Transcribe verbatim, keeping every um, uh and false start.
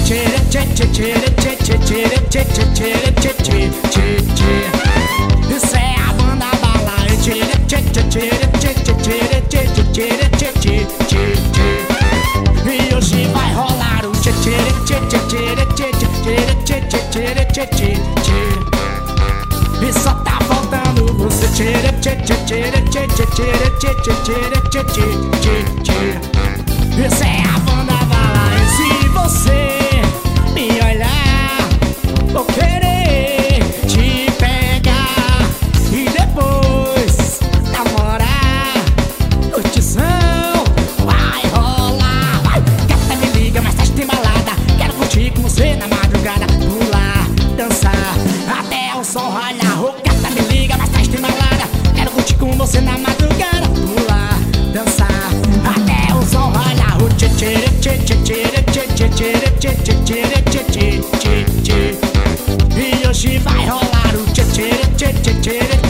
Isso é a banda bala. E hoje vai rolar o tchê tchê tchê tchê tchê tchê tchê tchê tchê. E só tá faltando você. Tchê tchê tchê tchê tchê tchê tchê tchê tchê. Isso é a banda bala. E se você me olhar, vou querer te pegar e depois namorar. Curtição vai rolar. Vai, gata, me liga, mas tá de balada. Quero curtir com você na madrugada. Pular, dançar até o sol ralhar. Oh, gata, me liga, mas tá de balada. Quero curtir com você na madrugada. Pular, dançar até o sol ralhar. Oh, tchê tchê tchê tchê tchê tchê tchê tchê tchê tchê tchê. E hoje vai rolar o tchê tchê tchê tchê tchê.